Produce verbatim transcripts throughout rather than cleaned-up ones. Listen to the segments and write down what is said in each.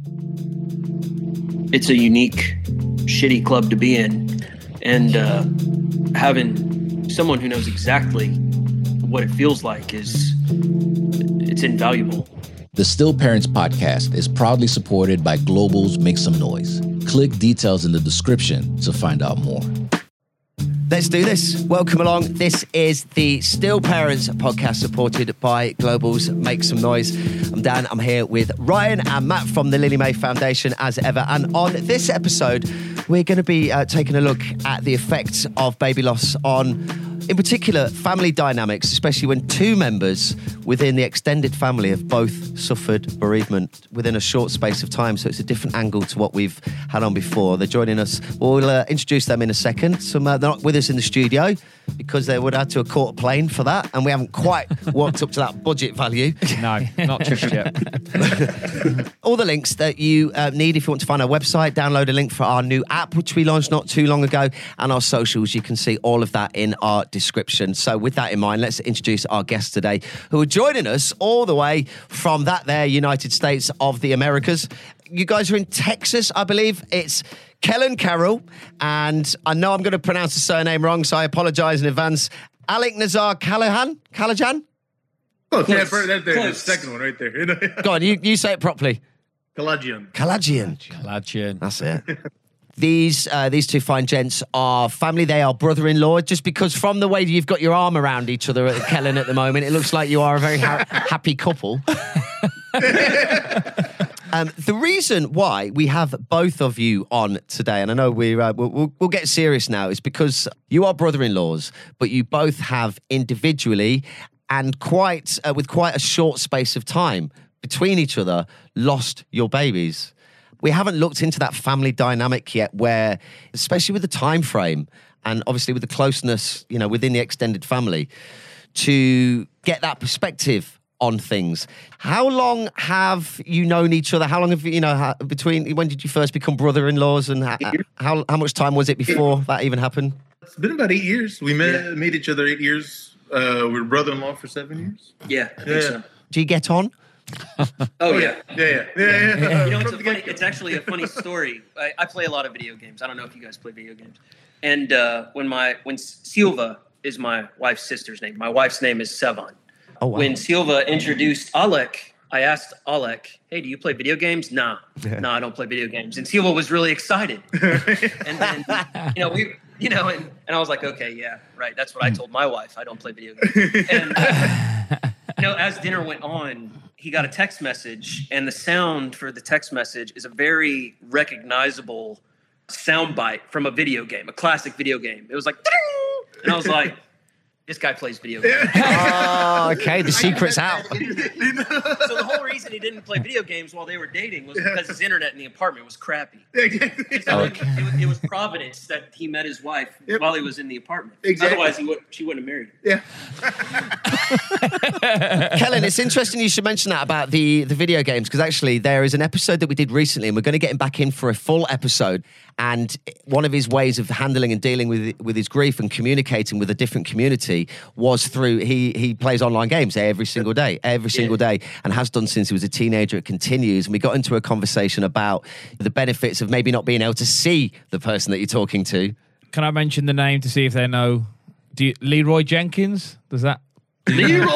It's a unique, shitty club to be in. And uh, having someone who knows exactly what it feels like is, it's invaluable. The Still Parents podcast is proudly supported by Global's Make Some Noise. Click details in the description to find out more. Let's do this. Welcome along. This is the Still Parents podcast supported by Global's Make Some Noise. I'm Dan. I'm here with Ryan and Matt from the Lily May Foundation as ever. And on this episode, we're going to be uh, taking a look at the effects of baby loss on, in particular, family dynamics, especially when two members within the extended family have both suffered bereavement within a short space of time. So it's a different angle to what we've had on before. They're joining us. We'll uh, introduce them in a second. Some, uh, they're not with us in the studio because they would have to have caught a plane for that. And we haven't quite worked up to that budget value. No, not just yet. All the links that you uh, need if you want to find our website, download a link for our new app, which we launched not too long ago, and our socials. You can see all of that in our description. So with that in mind, let's introduce our guests today who are joining us all the way from that there United States of the Americas. You guys are in Texas, I believe. It's Kellen Carroll, and I know I'm going to pronounce the surname wrong, so I apologise in advance. Alec Nazar Callahan? Callahan? Oh, yeah, that there, the second one right there. Go on, you, you say it properly. Kalajian. Kalajian. Kalajian. That's it. These uh, these two fine gents are family. They are brother-in-law. Just because from the way you've got your arm around each other, at Kellen, at the moment, it looks like you are a very ha- happy couple. Um, the reason why we have both of you on today, and I know we're, uh, we'll, we'll, we'll get serious now, is because you are brother-in-laws, but you both have individually and quite uh, with quite a short space of time between each other lost your babies. We haven't looked into that family dynamic yet, where, especially with the time frame and obviously with the closeness, you know, within the extended family, to get that perspective on things. How long have you known each other? How long have you, you know, how, between, when did you first become brother-in-laws, and how, how, how much time was it before that even happened? It's been about eight years. We met, yeah. met each other eight years. Uh, we were brother-in-law for seven years. Yeah, I think yeah. so. Do you get on? Oh, yeah. Yeah, yeah, yeah. yeah, yeah. You know, it's, a funny, it's actually a funny story. I, I play a lot of video games. I don't know if you guys play video games. And uh, when my when Silva is my wife's sister's name, my wife's name is Sevan. Oh, wow. When Silva introduced Alec, I asked Alec, hey, do you play video games? Nah, no, nah, I don't play video games. And Silva was really excited. And then, you know, we, you know, and, and I was like, okay, yeah, right. That's what I told my wife. I don't play video games. And, you know, as dinner went on, he got a text message, and the sound for the text message is a very recognizable sound bite from a video game, a classic video game. It was like, ding! And I was like, this guy plays video games. Oh, okay. The secret's out. So the whole reason he didn't play video games while they were dating was because his internet in the apartment was crappy. So okay. it, was, it was providence that he met his wife yep. while he was in the apartment. Exactly. Otherwise, he would, she wouldn't have married him. Yeah. Kellen, it's interesting you should mention that about the, the video games, because actually there is an episode that we did recently, and we're going to get him back in for a full episode. And one of his ways of handling and dealing with with his grief and communicating with a different community was through, he he plays online games every single day, every single yeah. day, and has done since he was a teenager. It continues. And we got into a conversation about the benefits of maybe not being able to see the person that you're talking to. Can I mention the name to see if they know? Do you, Leroy Jenkins? Does that? Leroy!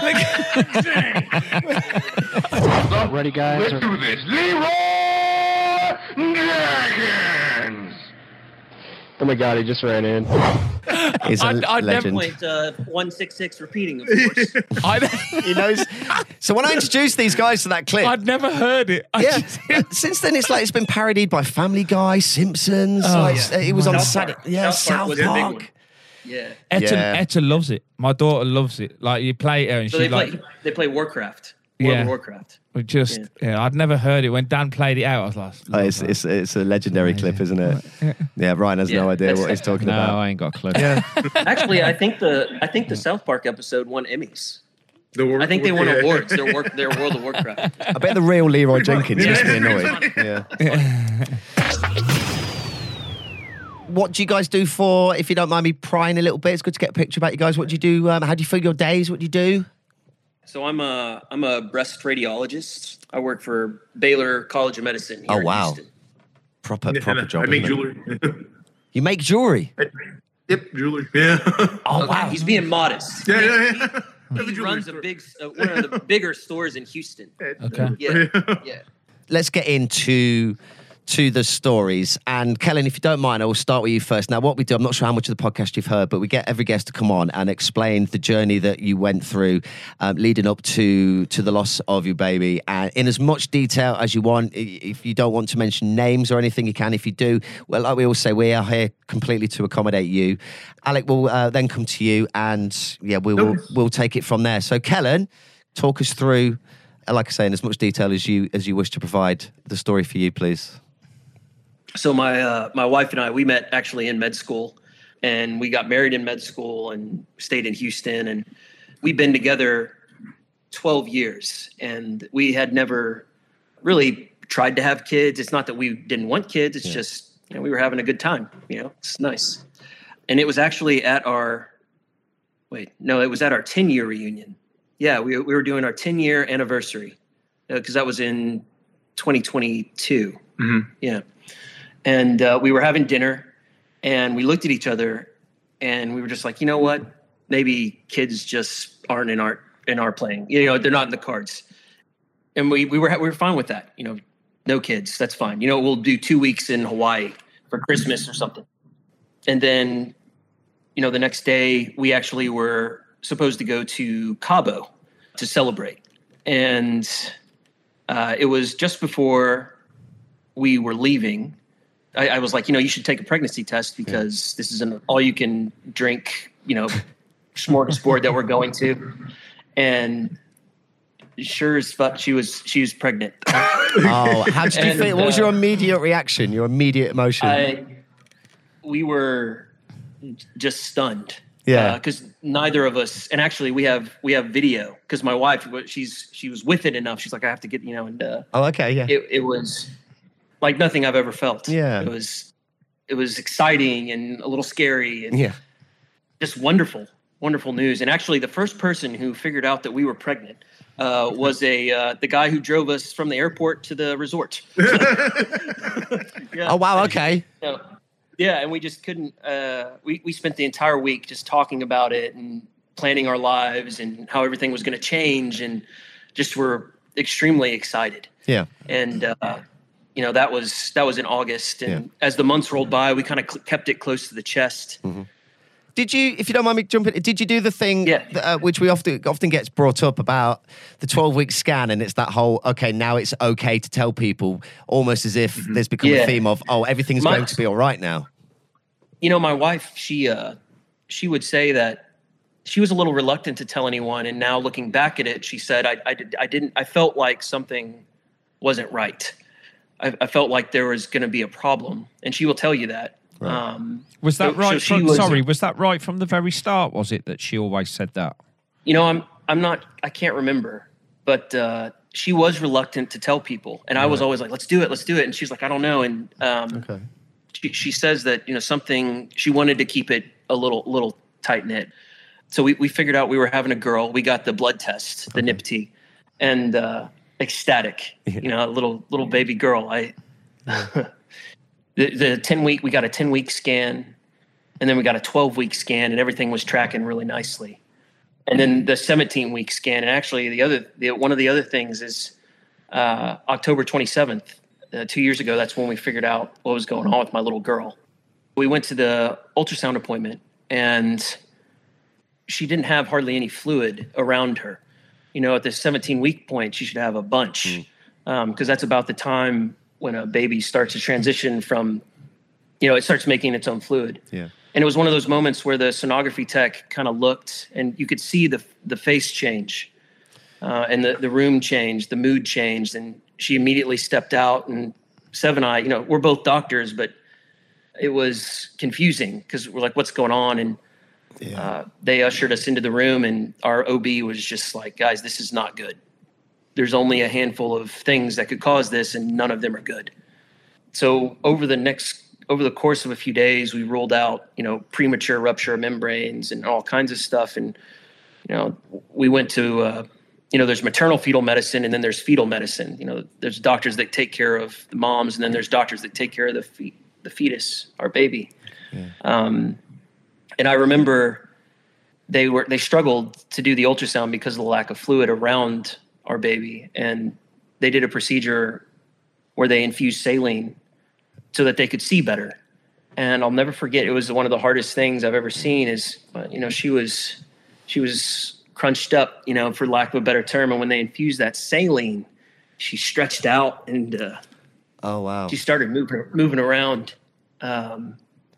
Ready, guys? Let's do this. Leroy Jenkins! Oh my God, he just ran in. He's a I'd- I'd legend. Point uh, one six six repeating, of course. I, He knows. So when I introduced these guys to that clip, I'd never heard it. I yeah. just- Since then, it's like it's been parodied by Family Guy, Simpsons. Oh, like, yeah. It was on South Saturday. Park. Yeah, South Park South was a big Park. one. Yeah. Etta, Yeah. Etta loves it. My daughter loves it. Like, you play it and So she they play like, they play Warcraft. World Yeah. of Warcraft. we just, yeah. I'd never heard it. When Dan played it out, I was like, Oh, it's, it's it's a legendary clip, isn't it? Yeah, Ryan has Yeah, no idea that's- what he's talking no, about. I ain't got a clue. Yeah. Actually, I think the I think the South Park episode won Emmys. The war, I think they won yeah. awards. Their work, their World of Warcraft. I bet the real Leroy Jenkins used to be annoyed. Yeah. What do you guys do for, if you don't mind me prying a little bit, it's good to get a picture about you guys. What do you do? Um, how do you fill your days? What do you do? So I'm a I'm a breast radiologist. I work for Baylor College of Medicine. Here Oh, in wow. Houston. Proper, Yeah, proper job. I make isn't it? jewelry. You make jewelry? Yep, jewelry. Yeah. Oh, Okay, wow. he's being modest. Yeah, yeah, yeah. He runs a big, uh, one of the bigger stores in Houston. Okay. Yeah, yeah. Let's get into to the stories. And Kellen, if you don't mind, I will start with you first. Now, what we do, I'm not sure how much of the podcast you've heard, but we get every guest to come on and explain the journey that you went through um, leading up to to the loss of your baby, and in as much detail as you want. If you don't want to mention names or anything, you can. If you do, well, like we always say, we are here completely to accommodate you. Alec will uh, then come to you, and yeah, we will we'll take it from there. So, Kellen, talk us through, like I say, in as much detail as you as you wish to provide the story for you, please. So my uh, my wife and I, we met actually in med school, and we got married in med school and stayed in Houston, and we've been together twelve years, and we had never really tried to have kids. It's not that we didn't want kids. It's Yeah. just, you know, we were having a good time, you know, it's nice. And it was actually at our, wait, no, it was at our ten year reunion. Yeah. We, we were doing our ten year anniversary because uh, that was in twenty twenty-two. Mhm. Yeah. And uh, we were having dinner, and we looked at each other, and we were just like, you know what? Maybe kids just aren't in our in our playing. You know, they're not in the cards. And we we were we were fine with that. You know, no kids. That's fine. You know, we'll do two weeks in Hawaii for Christmas or something. And then, you know, the next day we actually were supposed to go to Cabo to celebrate, and uh, it was just before we were leaving. I, I was like, you know, you should take a pregnancy test because this is an all you can drink, you know, smorgasbord that we're going to. And sure as fuck, she was, she was pregnant. Oh, how did you And, feel? What was uh, your immediate reaction, your immediate emotion? I, we were just stunned. Yeah. Because neither of us, and actually we have, we have video because my wife, she's, she was with it enough. She's like, I have to get, you know, and uh, oh, okay, yeah. it, it was like nothing I've ever felt. Yeah. It was, it was exciting and a little scary and yeah. just wonderful, wonderful news. And actually the first person who figured out that we were pregnant uh, was a, uh, the guy who drove us from the airport to the resort. Yeah. Oh, wow, okay. So, yeah. And we just couldn't, uh, we, we spent the entire week just talking about it and planning our lives and how everything was going to change, and just were extremely excited. Yeah. And, uh, you know, that was that was in August, and Yeah. as the months rolled by, we kind of cl- kept it close to the chest. Mm-hmm. Did you, if you don't mind me jumping, did you do the thing Yeah. that, uh, which we often often gets brought up about the twelve-week scan, and it's that whole, okay, now it's okay to tell people, almost as if there's become a Yeah. theme of, oh, everything's My- going to be all right now. You know, my wife, she uh, she would say that she was a little reluctant to tell anyone, and now looking back at it, she said, I I, did, I didn't, I felt like something wasn't right. I, I felt like there was going to be a problem, and she will tell you that. Right. Um, Was that so- right? so she from, was- sorry, was that right from the very start? Was it that she always said that? You know, I'm I'm not, I can't remember, but uh, she was reluctant to tell people, and I was always like, let's do it, let's do it, and she's like, I don't know, and um, Okay. she, she says that, you know, something, she wanted to keep it a little little tight knit. So we, we figured out we were having a girl. We got the blood test, the N I P T, and uh, ecstatic, you know, a little little baby girl. I the, the ten week, we got a ten week scan, and then we got a twelve week scan, and everything was tracking really nicely. And then the seventeen week scan, and actually the other the, one of the other things is uh, October twenty-seventh. Uh, two years ago, that's when we figured out what was going on with my little girl. We went to the ultrasound appointment, and she didn't have hardly any fluid around her. You know, at the seventeen week point, she should have a bunch, because um, that's about the time when a baby starts to transition from, you know, it starts making its own fluid. Yeah. And it was one of those moments where the sonography tech kind of looked, and you could see the the face change, uh, and the, the room changed, the mood changed, and she immediately stepped out. And Sev and I, you know, we're both doctors, but it was confusing because we're like, what's going on? And Yeah. uh, they ushered us into the room, and our O B was just like, guys, this is not good. There's only a handful of things that could cause this, and none of them are good. So over the next, over the course of a few days, we ruled out, you know, premature rupture of membranes and all kinds of stuff. And, you know, we went to uh, you know, there's maternal fetal medicine, and then there's fetal medicine. You know, there's doctors that take care of the moms, and then there's doctors that take care of the fe- the fetus, our baby. Yeah. Um, and I remember they were they struggled to do the ultrasound because of the lack of fluid around our baby, and they did a procedure where they infused saline so that they could see better. And I'll never forget, it was one of the hardest things I've ever seen. Is uh, you know, she was she was crunched up, you know, for lack of a better term. And when they infused that saline, she stretched out, and uh, oh wow, she started moving moving around. Um,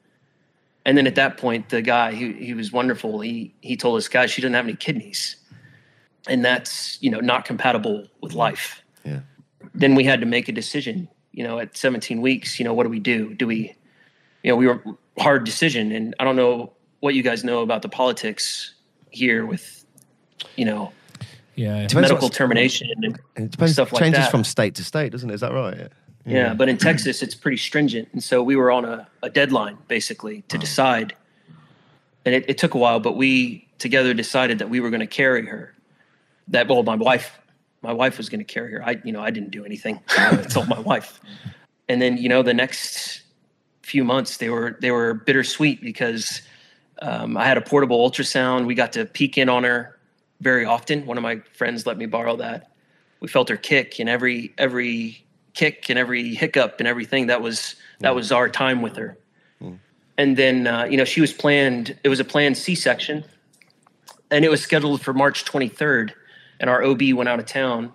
and then at that point, the guy, he he was wonderful. He he told us, guys, she doesn't have any kidneys, and that's, you know, not compatible with life. Yeah. Then we had to make a decision. You know, at seventeen weeks, you know, what do we do? Do we, you know, we were hard decision, and I don't know what you guys know about the politics here with, you know, yeah, medical termination and it depends, stuff like changes that. from state to state, doesn't it? Is that right? Yeah. Yeah, but in Texas, it's pretty stringent. And so we were on a, a deadline, basically, to decide. And it, it took a while, but we together decided that we were going to carry her. That, well, my wife, my wife was going to carry her. I, you know, I didn't do anything. I told my wife. And then, you know, the next few months, they were, they were bittersweet because um, I had a portable ultrasound. We got to peek in on her very often. One of my friends let me borrow that. We felt her kick, and every, every, kick and every hiccup and everything, that was that was our time with her. Mm. And then uh, you know, she was planned, it was a planned C-section, and it was scheduled for March twenty-third, and our O B went out of town,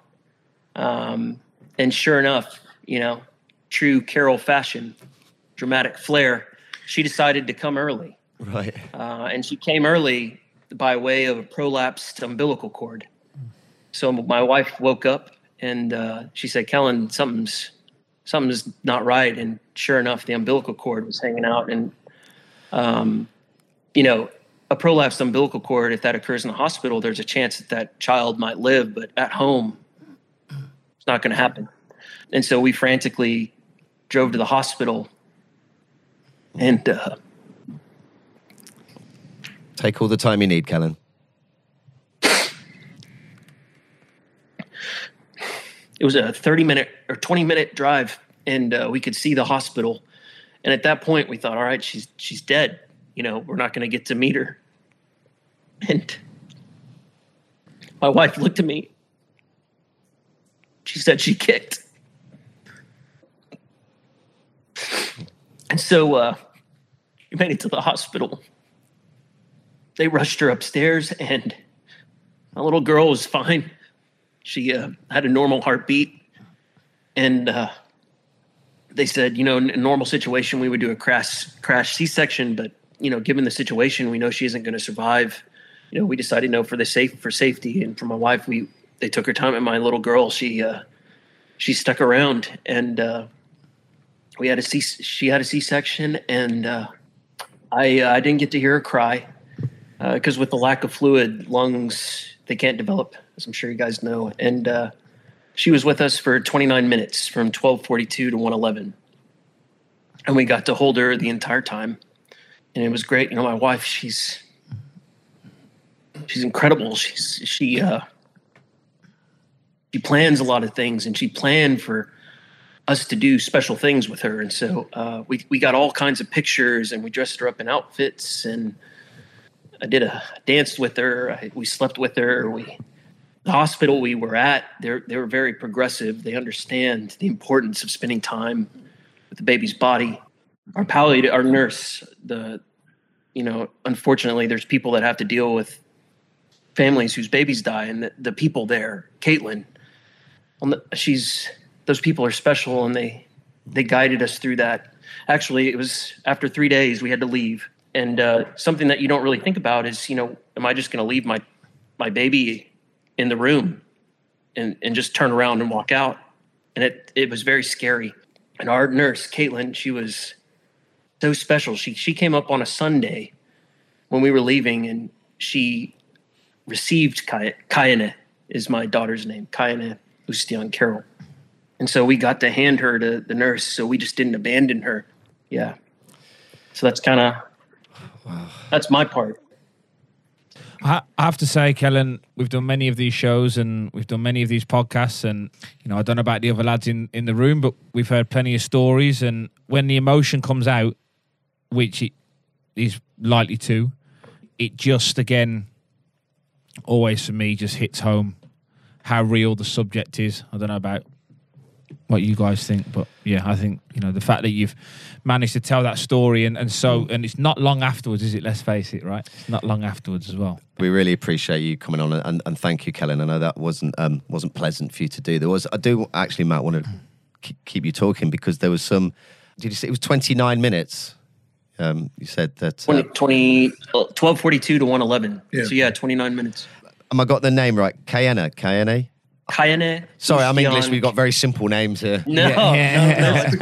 um, and sure enough, you know, true Carol fashion, dramatic flair, she decided to come early. Right. Uh, and she came early by way of a prolapsed umbilical cord. So my wife woke up, and uh, she said, Kellen, something's something's not right. And sure enough, the umbilical cord was hanging out. And, um, you know, a prolapsed umbilical cord, if that occurs in the hospital, there's a chance that that child might live. But at home, it's not going to happen. And so we frantically drove to the hospital. And uh, take all the time you need, Kellen. It was a thirty minute or twenty minute drive, and uh, we could see the hospital. And at that point we thought, all right, she's, she's dead. You know, we're not going to get to meet her. And my wife looked at me. She said she kicked. And so uh, we made it to the hospital. They rushed her upstairs, and my little girl was fine. She uh, had a normal heartbeat, and uh, they said, you know, in a normal situation, we would do a crash crash C-section, but, you know, given the situation, we know she isn't going to survive. You know, we decided no for the safe for safety, and for my wife, we they took her time. And my little girl, she uh, she stuck around, and uh, we had a C. She had a C-section, and uh, I uh, I didn't get to hear her cry because uh, with the lack of fluid, lungs they can't develop, as I'm sure you guys know. And uh, she was with us for twenty-nine minutes from twelve forty-two to one eleven. And we got to hold her the entire time. And it was great. You know, my wife, she's she's incredible. She's she uh, she plans a lot of things, and she planned for us to do special things with her. And so uh, we, we got all kinds of pictures, and we dressed her up in outfits, and I did a danced with her. I, we slept with her. We, the hospital we were at, they're, they were very progressive. They understand the importance of spending time with the baby's body. Our palliative, our nurse, the, you know, unfortunately, there's people that have to deal with families whose babies die, and the, the people there, Caitlin, she's, those people are special, and they, they guided us through that. Actually, it was after three days we had to leave. And uh, something that you don't really think about is, you know, am I just going to leave my, my baby in the room and, and just turn around and walk out? And it, it was very scary. And our nurse, Caitlin, she was so special. She, she came up on a Sunday when we were leaving, and she received Kay- Kayane is my daughter's name, Kayane Ustian Carroll. And so we got to hand her to the nurse, so we just didn't abandon her. Yeah. So that's kind of, wow. That's my part. I I have to say, Kellen, we've done many of these shows and we've done many of these podcasts, and you know, I don't know about the other lads in, in the room, but we've heard plenty of stories. And when the emotion comes out, which it is likely to, it just again, always for me, just hits home how real the subject is. I don't know about what you guys think, but yeah, I think, you know, the fact that you've managed to tell that story and, and so, and it's not long afterwards, is it? Let's face it, right? It's not long afterwards as well. We really appreciate you coming on, and, and thank you, Kellen. I know that wasn't um, wasn't pleasant for you to do. There was, I do actually, Matt, want to keep you talking because there was some. Did you say it was twenty-nine minutes? Um, you said that uh, twenty, twelve forty-two to one eleven. Yeah. So yeah, twenty-nine minutes. Am I got the name right? Kayena, Kayene. Kayene. Sorry, I'm English. We've got very simple names here. No, Yeah. no, no, it's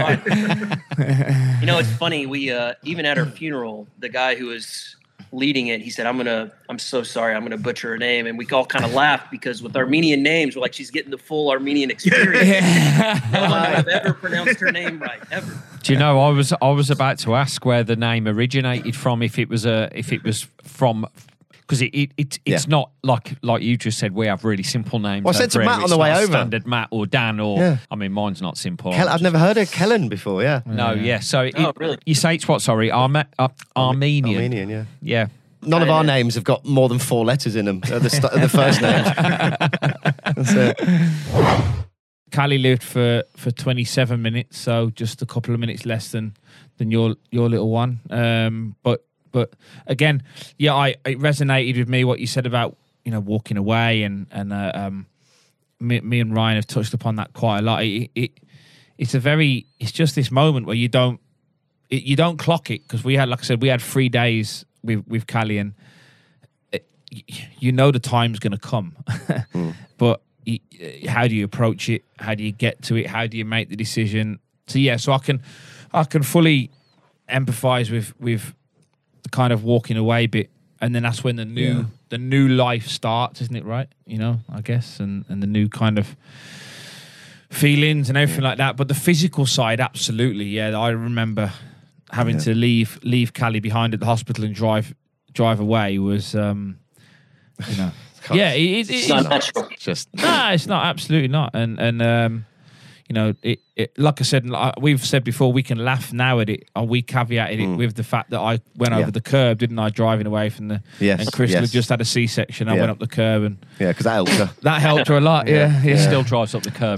fine. You know, it's funny. We uh, even at her funeral, the guy who was leading it, he said, "I'm gonna, I'm so sorry, I'm gonna butcher her name," and we all kind of laughed because with Armenian names, we're like, she's getting the full Armenian experience. No one would have ever pronounced her name right, ever. Do you know? I was I was about to ask where the name originated from. If it was a if it was from. Because it, it, it it's Yeah. not like like you just said. We have really simple names. Well, I said to over here. Matt on It's the way not over. Standard Matt or Dan or Yeah. I mean, mine's not simple. Kel- I'm I've just- never heard of Kellen before. Yeah, No, yeah. So it, Oh, really? you say it's what? Sorry, Arme- uh, Armenian. Armenian. Yeah. Yeah. None of I our know. names have got more than four letters in them. At the, st- at the first names. That's it. Callie lived for, for twenty-seven minutes, so just a couple of minutes less than than your your little one. Um, but but again, yeah, I it resonated with me what you said about, you know, walking away, and and uh, um, me, me and Ryan have touched upon that quite a lot. It, it it's a very it's just this moment where you don't it, you don't clock it, because we had, like I said, we had three days with with Callie, and it, you know the time's going to come, mm. but. How do you approach it? How do you get to it? How do you make the decision? So yeah, so I can, I can fully empathise with with the kind of walking away bit, and then that's when the new Yeah. the new life starts, isn't it? Right? You know, I guess, and and the new kind of feelings and everything like that. But the physical side, absolutely, yeah. I remember having Yeah. to leave leave Callie behind at the hospital and drive drive away was, um, you know. Yeah, it, it, It's it, not natural. Just no, it's not. Absolutely not. And and um, you know, it, it. Like I said, like we've said before, we can laugh now at it, or we caveated it Mm. with the fact that I went Yeah. over the curb, didn't I, driving away from the. Yes, And Crystal yes. had just had a C-section. I Yeah. went up the curb, and yeah, because that helped her. that helped her a lot. Yeah. Yeah, He yeah. still drives up the curb.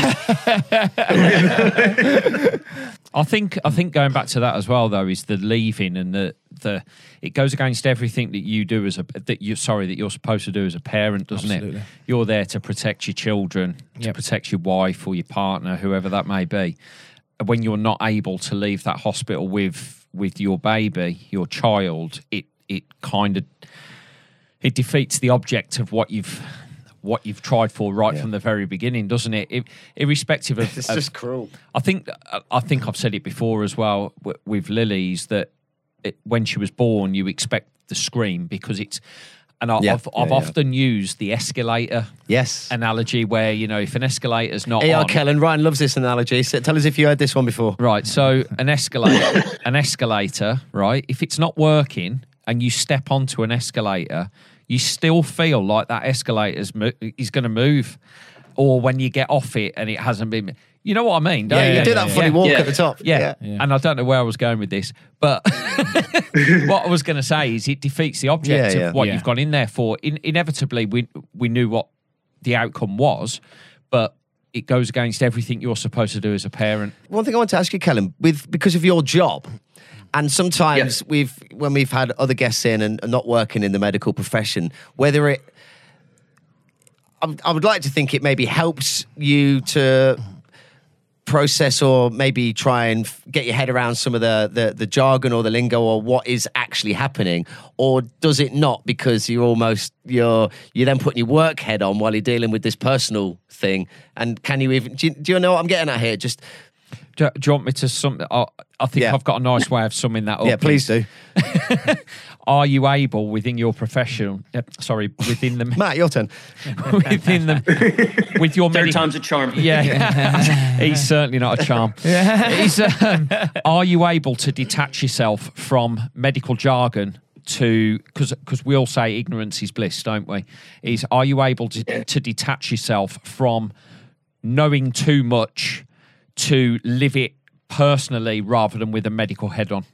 I think I think going back to that as well, though, is the leaving and the the it goes against everything that you do as a that you sorry that you're supposed to do as a parent, doesn't Absolutely. it? You're there to protect your children, to Yep. protect your wife or your partner, whoever that may be. When you're not able to leave that hospital with with your baby, your child, it it kind of it defeats the object of what you've what you've tried for right Yeah. from the very beginning, doesn't it? it irrespective of, It's of just cruel. I think I think I've said it before as well w- with Lily's that it, when she was born, you expect the scream because it's. And I, Yeah, I've, yeah, I've yeah. often used the escalator Yes. analogy, where you know if an escalator's not A R on, Kellen, Ryan loves this analogy. So tell us if you heard this one before. right? So an escalator, an escalator, right? If it's not working and you step onto an escalator, you still feel like that escalator's mo- is going to move, or when you get off it and it hasn't been. You know what I mean? Don't Yeah, you? you do that funny Yeah. walk Yeah. at the top. Yeah. Yeah. And I don't know where I was going with this, but what I was going to say is it defeats the object Yeah, yeah. of what Yeah. you've gone in there for. In, inevitably, we we knew what the outcome was, but it goes against everything you're supposed to do as a parent. One thing I want to ask you, Kellen, with because of your job, and sometimes Yes. we've when we've had other guests in and, and not working in the medical profession, whether it, I, I would like to think it maybe helps you to process or maybe try and f- get your head around some of the, the the jargon or the lingo or what is actually happening, or does it not, because you're almost you're you're then putting your work head on while you're dealing with this personal thing? And can you even do you, do you know what I'm getting at here? Just Do, do you want me to sum? I, I think Yeah. I've got a nice way of summing that up. yeah, please do. Are you able within your professional? Uh, sorry, within the Matt, your turn. within the with your Third medi- time's a charm. Yeah, he's certainly not a charm. He's, um, are you able to detach yourself from medical jargon to, because because we all say ignorance is bliss, don't we? Is are you able to to detach yourself from knowing too much to live it personally rather than with a medical head on?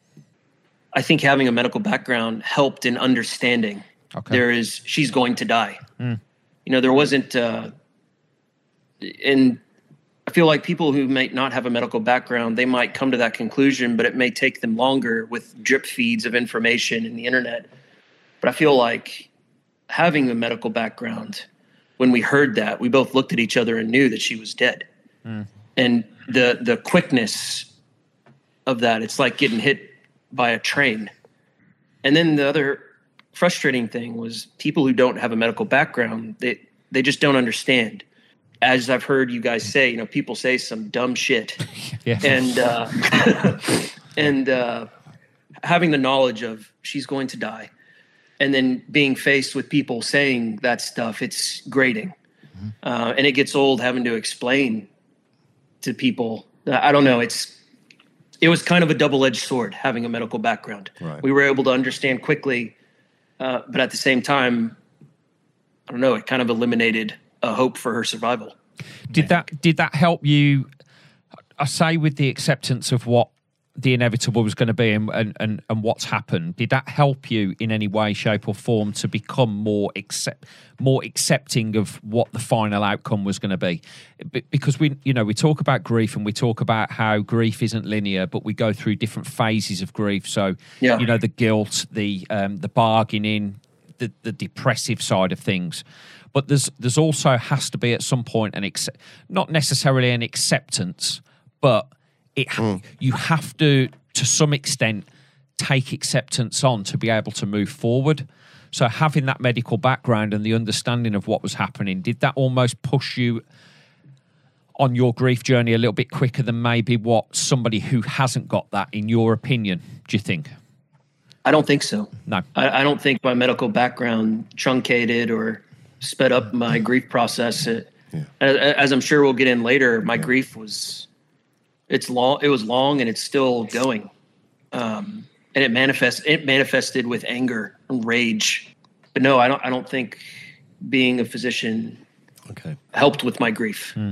I think having a medical background helped in understanding. Okay. There is, she's going to die. Mm. You know, there wasn't, uh, and I feel like people who may not have a medical background, they might come to that conclusion, but it may take them longer with drip feeds of information in the internet. But I feel like having a medical background, when we heard that, we both looked at each other and knew that she was dead. Mm. And the the quickness of that, it's like getting hit by a train. And then the other frustrating thing was people who don't have a medical background, they they just don't understand. As I've heard you guys say, you know, people say some dumb shit. Yeah. And uh, and uh, having the knowledge of she's going to die, and then being faced with people saying that stuff, it's grating. Mm-hmm. Uh, and it gets old having to explain to people. I don't know. It's it was kind of a double-edged sword having a medical background. Right. We were able to understand quickly, uh, but at the same time, I don't know. It kind of eliminated a hope for her survival. Did that did that help you? I say with the acceptance of what the inevitable was going to be and, and, and, and what's happened, did that help you in any way, shape or form to become more accept, more accepting of what the final outcome was going to be? Because we, you know, we talk about grief and we talk about how grief isn't linear, but we go through different phases of grief. So, Yeah. you know, the guilt, the um, the bargaining, the, the depressive side of things. But there's there's also has to be at some point an accept, not necessarily an acceptance, but it mm. you have to, to some extent, take acceptance on to be able to move forward. So having that medical background and the understanding of what was happening, did that almost push you on your grief journey a little bit quicker than maybe what somebody who hasn't got that, in your opinion, do you think? I don't think so. No. I, I don't think my medical background truncated or sped up my grief process. It, Yeah. as, as I'm sure we'll get in later, my yeah. grief was, it's long, it was long and it's still going. Um, and it manifests, it manifested with anger and rage. But no, I don't, I don't think being a physician okay. helped with my grief. Mm.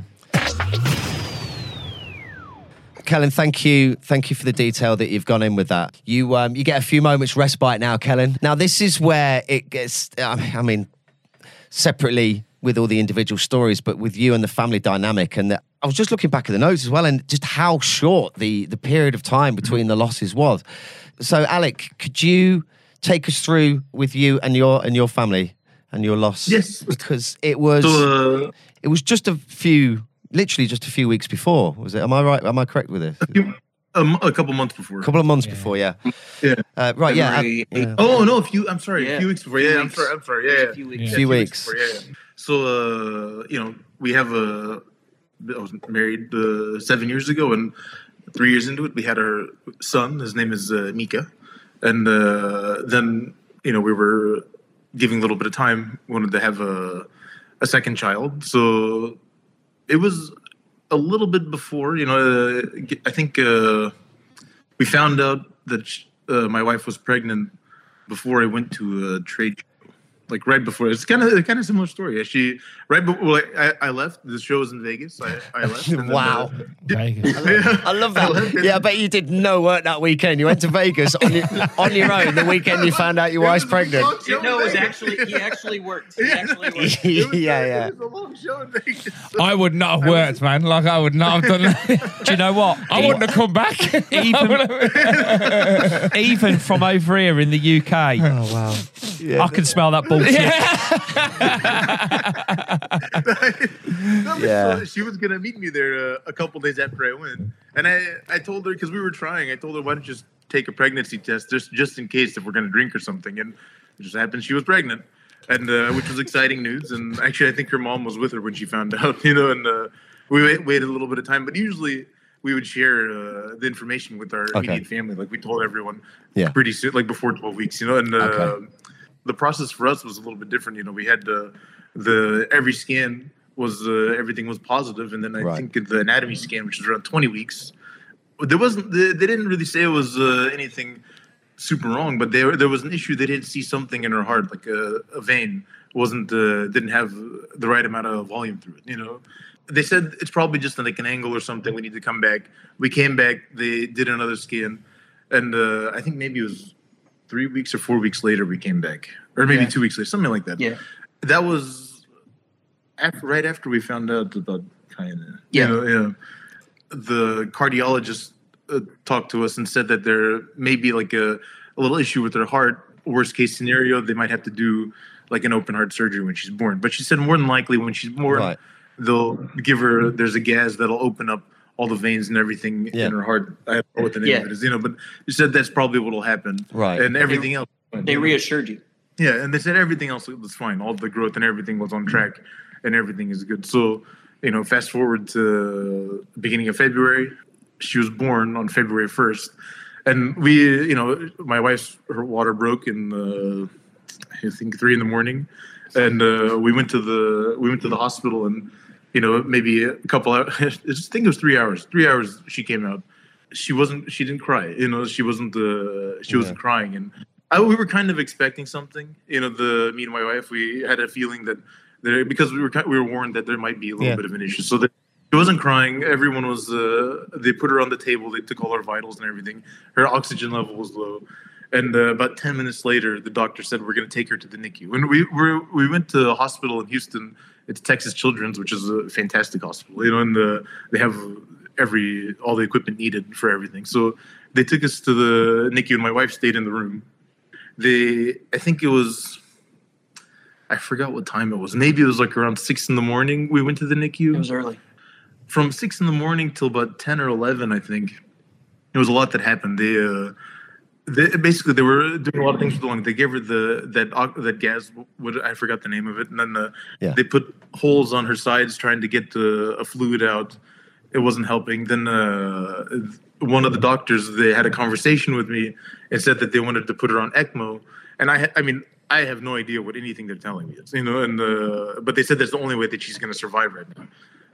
Kellen, thank you. Thank you for the detail that you've gone in with that. You, um, you get a few moments respite now, Kellen. Now, this is where it gets, I mean, separately with all the individual stories, but with you and the family dynamic. And the, I was just looking back at the notes as well, and just how short the, the period of time between the losses was. So, Alec, could you take us through with you and your and your family and your loss? Yes, because it was so, uh, it was just a few, literally just a few weeks before. Was it? Am I right? Am I correct with this? A, few, um, a couple months before. A couple of months yeah. before, yeah. Yeah. Uh, right. Yeah, uh, yeah. Oh no, a few. I'm sorry. Yeah. A few weeks before. Yeah. I'm sorry. I'm sorry. Yeah. yeah. A few weeks. A Yeah, few weeks. before, yeah, yeah. So, uh, you know, we have a. I was married uh, seven years ago, and three years into it, we had our son. His name is uh, Mika, and uh, then you know we were giving a little bit of time. Wanted to have a a second child, so it was a little bit before. You know, uh, I think uh, we found out that uh, my wife was pregnant before I went to a trade. Like right before, it's kind of kind of similar story. She right before like, I, I left. The show was in Vegas. I, I left. And Wow, then, uh, Vegas. I love, I love that. left. Yeah, I bet you did no work that weekend. You went to Vegas on your, on your own. The weekend you found out your wife's pregnant. You know, it was actually, he actually worked. He actually worked. yeah, It was, yeah. It was a long show in Vegas. I would not have worked, man. Like, I would not have done that. Do you know what? I wouldn't have come back. Even, even from over here in the U K, Oh wow. Yeah. I can smell that bullshit. No, but Yeah. so she was gonna meet me there uh, a couple days after I went, and I, I told her because we were trying. I told her, why don't you just take a pregnancy test just just in case if we're gonna drink or something. And it just happened she was pregnant, and uh, which was exciting news. And actually, I think her mom was with her when she found out. You know, and uh, we wait, waited a little bit of time, but usually we would share uh, the information with our Okay. immediate family. Like we told everyone Yeah. pretty soon, like before twelve weeks. You know, and uh, Okay. the process for us was a little bit different. You know, we had the the every scan was uh, everything was positive, and then I Right. think the anatomy scan, which was around twenty weeks, there wasn't. They, they didn't really say it was uh, anything super wrong, but there there was an issue. They didn't see something in her heart, like a, a vein wasn't uh, didn't have the right amount of volume through it. You know, they said it's probably just like an angle or something. We need to come back. We came back. They did another scan, and uh, I think maybe it was three weeks or four weeks later we came back, or maybe Yeah. two weeks later, something like that. Yeah. That was after, right after we found out about kind of Yeah. You know, yeah. The cardiologist uh, talked to us and said that there may be like a, a little issue with her heart. Worst case scenario, they might have to do like an open heart surgery when she's born. But she said more than likely when she's born, Right. they'll give her, there's a gas that'll open up all the veins and everything Yeah. in her heart. I don't know what the name Yeah. of it is, you know, but she said that's probably what will happen. Right. And everything else. They reassured you. Yeah, and they said everything else was fine. All the growth and everything was on track, and everything is good. So, you know, fast forward to beginning of February, she was born on February first, and we, you know, my wife's her water broke in the, I think three in the morning, and uh, we went to the we went to the hospital, and you know, maybe a couple hours, I think it was three hours. Three hours she came out. She wasn't. She didn't cry. You know, she wasn't. Uh, she wasn't crying, and. I, we were kind of expecting something, you know. The me and my wife, we had a feeling that there, because we were ki- we were warned that there might be a little Yeah. bit of an issue. So that she wasn't crying. Everyone was. Uh, they put her on the table. They took all her vitals and everything. Her oxygen level was low, and uh, about ten minutes later, the doctor said we're going to take her to the N I C U. And we we we went to a hospital in Houston. It's Texas Children's, which is a fantastic hospital. You know, and the, they have every all the equipment needed for everything. So they took us to the N I C U, and my wife stayed in the room. They, I think it was, I forgot what time it was. Maybe it was like around six in the morning. We went to the N I C U. It was early. From six in the morning till about ten or eleven, I think. There was a lot that happened. They, uh, they basically they were doing a lot of things with the lung. They gave her the that ox- that gas. What I forgot the name of it. And then uh, Yeah. they put holes on her sides trying to get the a fluid out. It wasn't helping. Then uh, one of the doctors, they had a conversation with me and said that they wanted to put her on ECMO. And I, ha- I mean, I have no idea what anything they're telling me is, you know. And uh, but they said that's the only way that she's going to survive right now.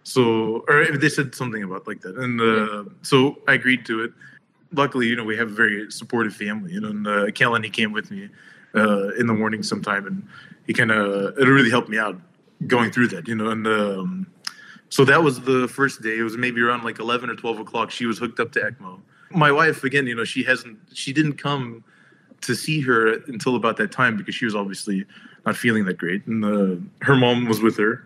So, or they said something about like that, and uh, so I agreed to it. Luckily, you know, we have a very supportive family, you know. And uh, Kellen, he came with me uh, in the morning sometime, and he kind of it really helped me out going through that, you know. And um, so that was the first day. It was maybe around like eleven or twelve o'clock. She was hooked up to ECMO. My wife, again, you know, she hasn't, she didn't come to see her until about that time because she was obviously not feeling that great. And uh, her mom was with her.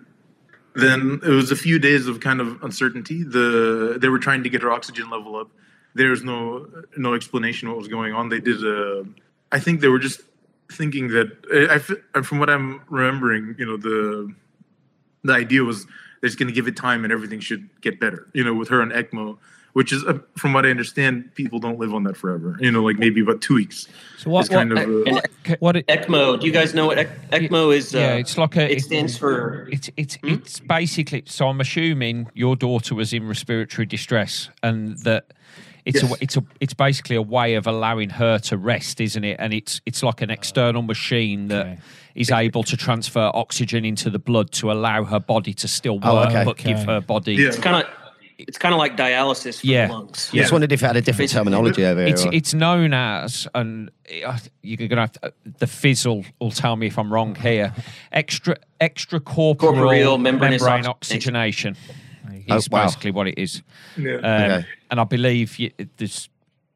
Then it was a few days of kind of uncertainty. The they were trying to get her oxygen level up. There was no no explanation what was going on. They did. Uh, I think they were just thinking that. I, I from what I'm remembering, you know, the the idea was they're just going to give it time and everything should get better. You know, with her on ECMO, which is uh, from what I understand, people don't live on that forever. You know, like maybe about two weeks. So what? It's kind what, of. Uh, And what it, ECMO. Do you guys know what ec- ECMO is? Uh, yeah, it's like a. It stands for. It's it's it's basically. So I'm assuming your daughter was in respiratory distress, and that it's Yes. a it's a it's basically a way of allowing her to rest, isn't it? And it's it's like an external machine that Okay. is able to transfer oxygen into the blood to allow her body to still Oh, work, okay. but give Okay. her body. Yeah. It's kind of. It's kind of like dialysis for Yeah. the lungs. I just wondered if it had a different Basically. terminology over here. It's or- it's known as, and uh, you're gonna have to, the fizz will, will tell me if I'm wrong here. Extra extracorporeal Corporeal membrane membranous oxygenation Oh, is wow. basically what it is. yeah. Um, Okay. And I believe you, there's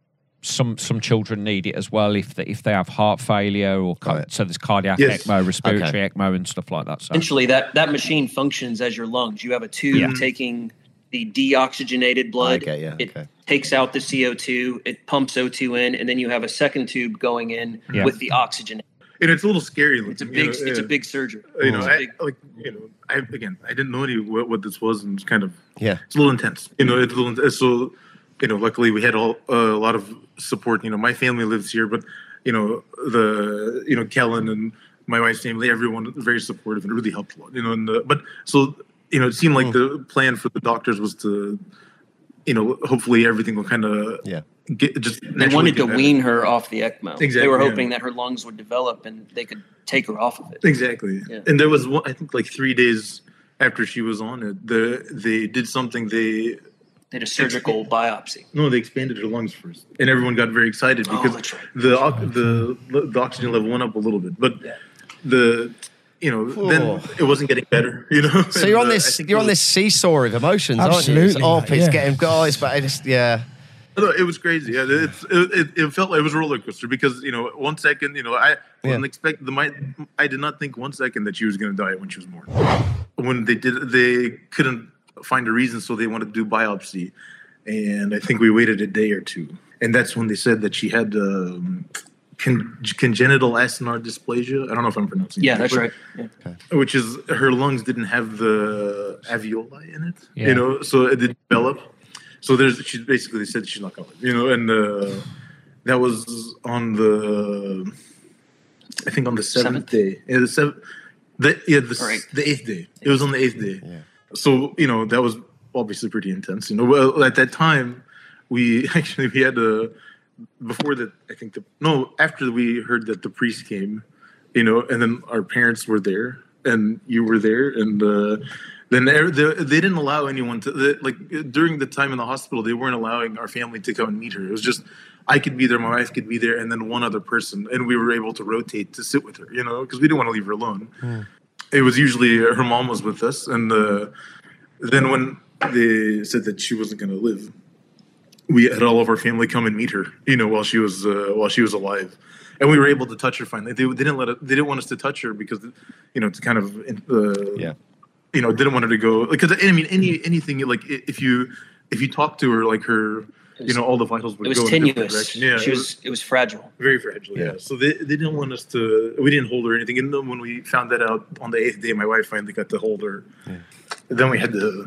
some some children need it as well if they, if they have heart failure or Got ca- it. so there's cardiac Yes. ECMO, respiratory Okay. ECMO, and stuff like that. So Essentially, that, that machine functions as your lungs. You have a tube Yeah. taking the deoxygenated blood. Okay, yeah, It okay. takes out the C O two. It pumps O two in, and then you have a second tube going in Yeah. with the oxygen. And it's a little scary. Looking, It's a you big. know, It's a yeah. big surgery. You know, It's a I, big- like you know, I again, I didn't know any what, what this was, and it's kind of Yeah. it's a little intense. You know, it's a little intense. So, you know, luckily we had all, uh, a lot of support. You know, my family lives here, but you know, the you know, Kellen and my wife's family, everyone very supportive, and it really helped a lot. You know, and the, but so you know, it seemed like the plan for the doctors was to, you know, hopefully everything will kind of Yeah. get just. They naturally wanted get to better. wean her off the ECMO. They Exactly, were yeah. hoping that her lungs would develop and they could take her off of it. Exactly. Yeah. And there was one, I think like three days after she was on it, the they did something. They They had a surgical biopsy. No, they expanded her lungs first, and everyone got very excited Oh, because that's right. the, the the oxygen level went up a little bit, but the you know Oh. then it wasn't getting better. You know, So you're on And, uh, I this think you're it on was- this seesaw of emotions, aren't you? It's Absolutely, up, mate, it's yeah. getting guys, but it's yeah. No, it was crazy. Yeah, it's, it, it, it felt like it was a roller coaster because you know one second you know I wasn't Yeah. expect the my I did not think one second that she was going to die when she was born. When they did, they couldn't find a reason, so they wanted to do biopsy, and I think we waited a day or two, and that's when they said that she had um, con- congenital acinar dysplasia. I don't know if I'm pronouncing. Yeah, it that's right, right. Yeah. Which is her lungs didn't have the alveoli in it, Yeah. you know, so it didn't develop. So there's she basically said she's not gonna live, you know, and uh, that was on the I think on the seventh, Seventh? day. Yeah, the seventh the yeah, the, Or eighth. the eighth day. It was on the eighth day. So, you know, that was obviously pretty intense. You know, well at that time we actually we had a before that I think the no, after we heard that the priest came, you know, and then our parents were there and you were there and uh then they, they they didn't allow anyone to they, like during the time in the hospital. They weren't allowing our family to come and meet her. It was just I could be there, my wife could be there, and then one other person, and we were able to rotate to sit with her. You know, because we didn't want to leave her alone. It was usually her mom was with us, and uh, then when they said that she wasn't going to live, we had all of our family come and meet her. You know, while she was uh, while she was alive. And we were able to touch her finally. They, they didn't let it, they didn't want us to touch her because, you know, to kind of uh, Yeah. you know, didn't want her to go because I mean, any anything like i- if you if you talk to her, like her, you know, all the vitals would It was go in a different tenuous. direction. Yeah, she it was. It was fragile. very fragile. Yeah. So they, they didn't want us to. We didn't hold her or anything. And then when we found that out on the eighth day, my wife finally got to hold her. Then we had to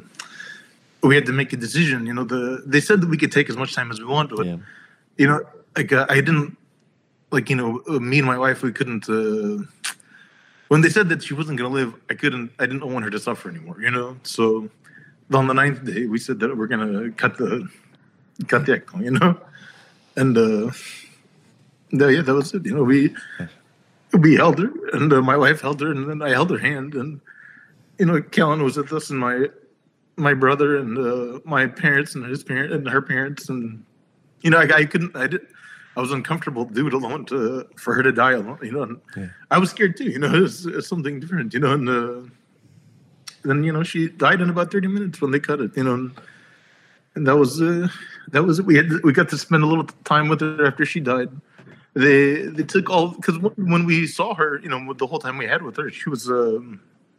we had to make a decision. You know, the they said that we could take as much time as we want, but Yeah. you know, like uh, I didn't like you know uh, me and my wife we couldn't. Uh, when they said that she wasn't gonna live, I couldn't. I didn't want her to suffer anymore. You know, so on the ninth day, we said that we're gonna cut the cut the ECMO. You know, and uh, no, yeah, that was it. You know, we we held her, and uh, my wife held her, and then I held her hand, and you know, Kellen was with us, and my my brother, and uh, my parents, and his parent, and her parents, and you know, I, I couldn't, I did. I was uncomfortable to do it alone to for her to die alone, you know. And I was scared too, you know. It was, it was something different, you know. And uh, then you know she died in about thirty minutes when they cut it, you know. And, and that was uh, that was it. We had we got to spend a little time with her after she died. They they took all because when we saw her, you know, the whole time we had with her, she was um,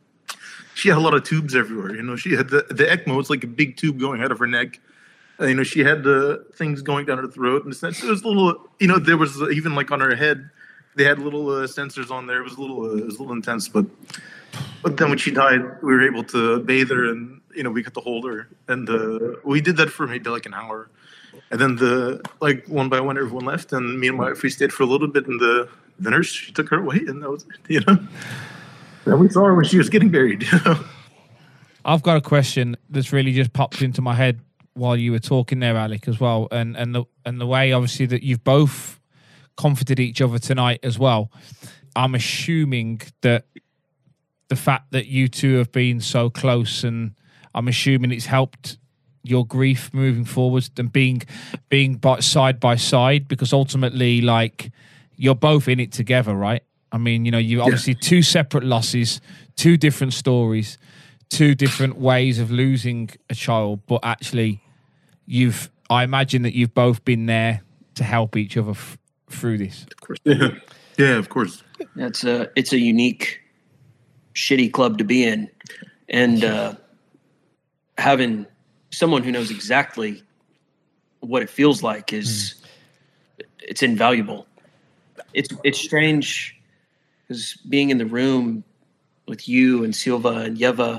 she had a lot of tubes everywhere. You know, she had the the ECMO. It's like a big tube going out of her neck. Uh, you know, she had the things going down her throat, and it was a little. You know, there was even like on her head, they had little uh, sensors on there. It was a little, uh, it was a little intense, but but then when she died, we were able to bathe her, and you know, we got to hold her, and uh, we did that for maybe like an hour, and then the like one by one, everyone left, and me and my wife we stayed for a little bit, and the the nurse she took her away, and that was it, you know. Then we saw her when she was getting buried. You know? I've got a question that's really just popped into my head while you were talking there, Alec, as well, and and the and the way obviously that you've both comforted each other tonight as well. I'm assuming that the fact that you two have been so close, and I'm assuming it's helped your grief moving forwards and being being by, side by side, because ultimately, like, you're both in it together, right? I mean, you know, you obviously yeah. two separate losses, two different stories, two different ways of losing a child, but actually you've, I imagine that you've both been there to help each other f- through this. Of course. Yeah. Yeah, of course. It's a, it's a unique, shitty club to be in. And uh, having someone who knows exactly what it feels like is, mm. it's invaluable. It's, it's strange because being in the room with you and Silva and Yeva,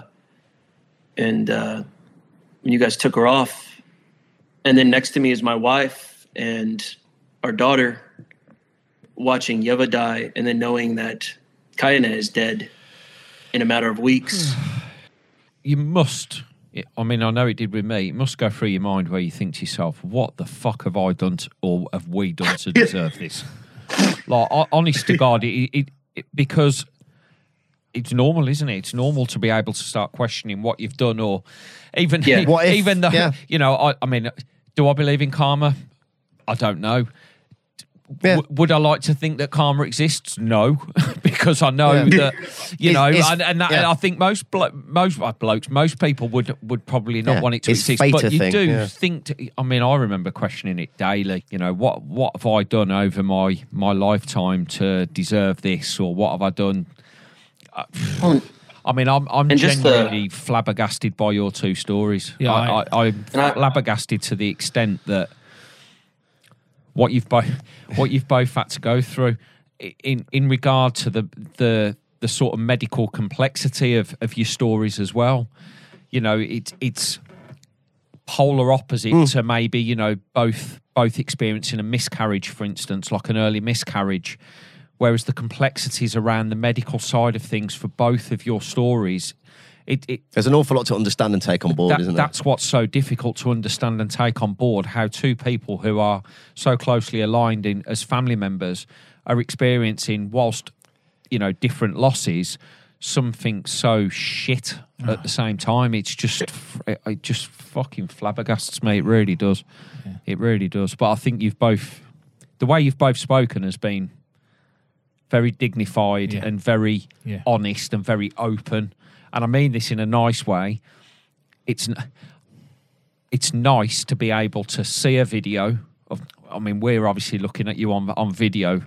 and uh, when you guys took her off, and then next to me is my wife and our daughter, watching Yeva die, and then knowing that Kayana is dead in a matter of weeks. You must, I mean, I know it did with me, it must go through your mind where you think to yourself, what the fuck have I done to, or have we done to deserve this? Like, honest to God, it, it, it, because it's normal, isn't it? It's normal to be able to start questioning what you've done, or even Yeah. What if- even though yeah. you know. I, I mean, do I believe in karma? I don't know. Yeah. W- would I like to think that karma exists? No, because I know Yeah. that you Is- know, is- and, and, that, yeah. and I think most blo- most uh, blokes, most people would would probably not Yeah. want it to It's exist. fate But a you thing, do yeah. think. To, I mean, I remember questioning it daily. You know, what what have I done over my my lifetime to deserve this, or what have I done? Oh, I mean, I'm I'm And just the- genuinely flabbergasted by your two stories. Yeah, I, I- I, I'm And I- flabbergasted to the extent that what you've both what you've both had to go through in in regard to the the the sort of medical complexity of of your stories as well. You know, it's it's polar opposite Mm. to maybe, you know, both both experiencing a miscarriage, for instance, like an early miscarriage, whereas the complexities around the medical side of things for both of your stories, it, it There's an awful lot to understand and take on board, that, isn't there? that's what's so difficult to understand and take on board, how two people who are so closely aligned in as family members are experiencing, whilst, you know, different losses, something so shit at the same time. It's just, it, it just fucking flabbergasts me. It really does. Yeah. It really does. But I think you've both, the way you've both spoken has been very dignified Yeah. and very Yeah. honest and very open. And I mean this in a nice way. It's n- it's nice to be able to see a video of. I mean, we're obviously looking at you on on video.